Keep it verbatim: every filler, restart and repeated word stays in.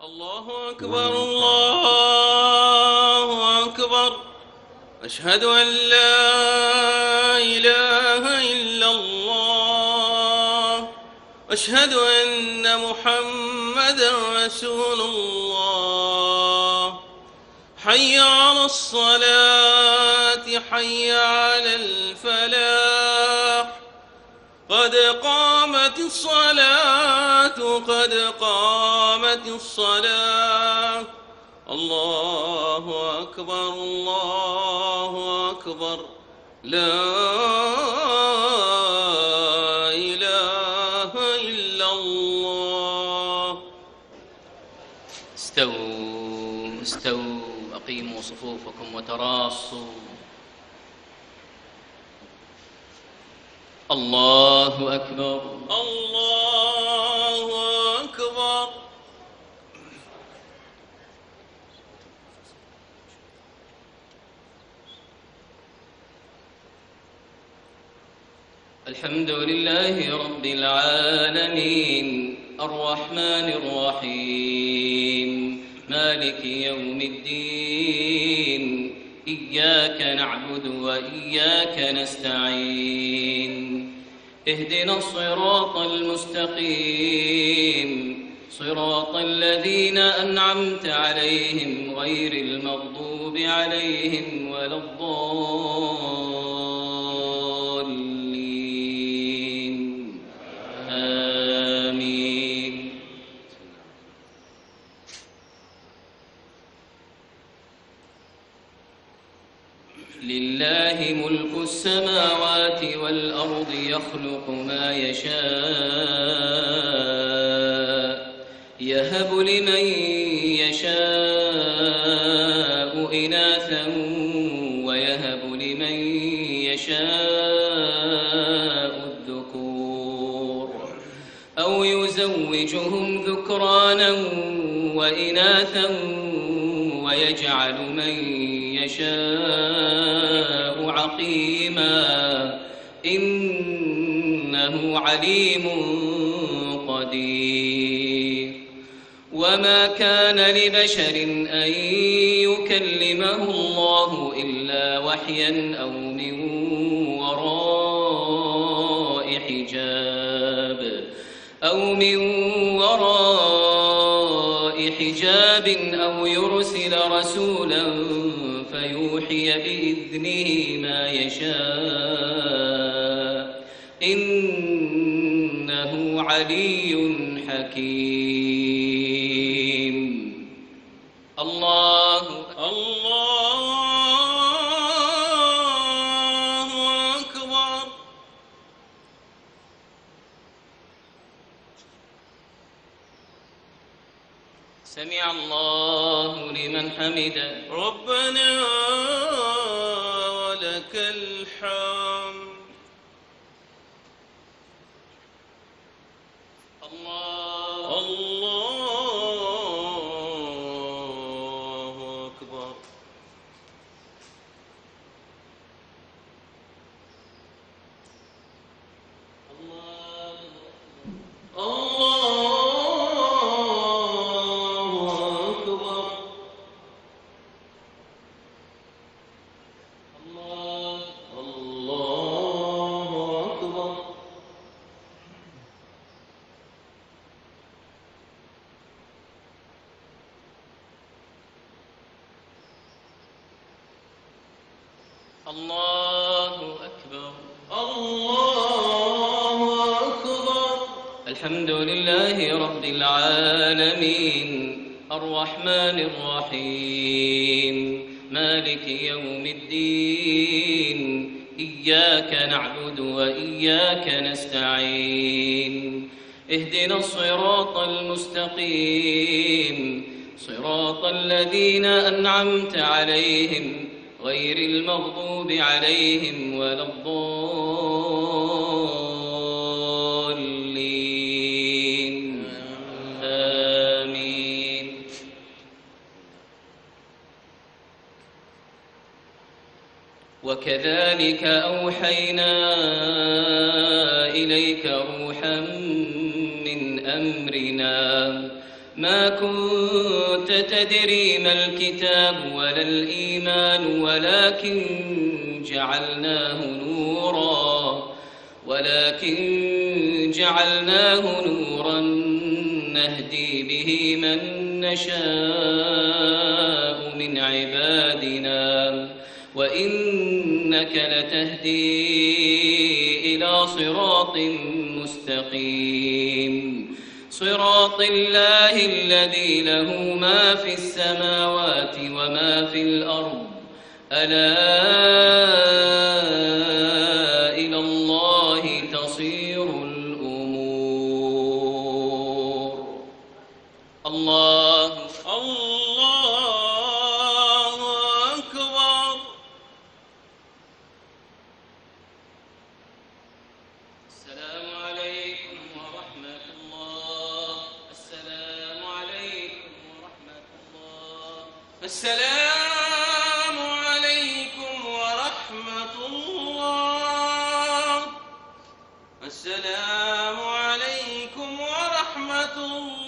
الله أكبر الله أكبر أشهد أن لا إله إلا الله أشهد أن محمدا رسول الله حي على الصلاة حي على الفلاح قد قامت الصلاة قد قامت الصلاة الله أكبر الله أكبر لا إله إلا الله. استووا استووا أقيموا صفوفكم وتراصوا. الله أكبر الله أكبر. الحمد لله رب العالمين الرحمن الرحيم مالك يوم الدين إياك نعبد وإياك نستعين اهدنا الصراط المستقيم صراط الذين أنعمت عليهم غير المغضوب عليهم ولا الضالين آمين. لله ملك السماوات والأرض يخلق ما يشاء يهب لمن يشاء إناثا ويهب لمن يشاء الذكور أو يزوجهم ذكرانا وإناثا ويجعل من يشاء عقيما إنه عليم قدير. وما كان لبشر أن يكلمه الله إلا وحيا أو من وراء حجاب أو من وراء حجاب أو يرسل رسولا فيوحي بإذنه ما يشاء إنه علي حكيم. الله الله أكبر. سمع الله لمن حمده ربنا ولك الحمد. الله الله أكبر. الله الله أكبر. الله أكبر. الحمد لله رب العالمين الرحمن الرحيم مالك يوم الدين إياك نعبد وإياك نستعين اهدنا الصراط المستقيم صراط الذين أنعمت عليهم غير المغضوب عليهم ولا الضالين آمين. وكذلك أوحينا إليك روحا من أمرنا ما كنت تدري ما الكتاب ولا الإيمان ولكن جعلناه نورا ولكن جعلناه نورا نهدي به من نشاء من عبادنا وإنك لتهدي إلى صراط مستقيم صراط الله الذي له ما في السماوات وما في الأرض ألا إلى الله تصير الأمور. الله الله أكبر. السلام عليكم ورحمة الله. السلام عليكم ورحمة الله. السلام عليكم ورحمة الله. السلام عليكم ورحمة الله.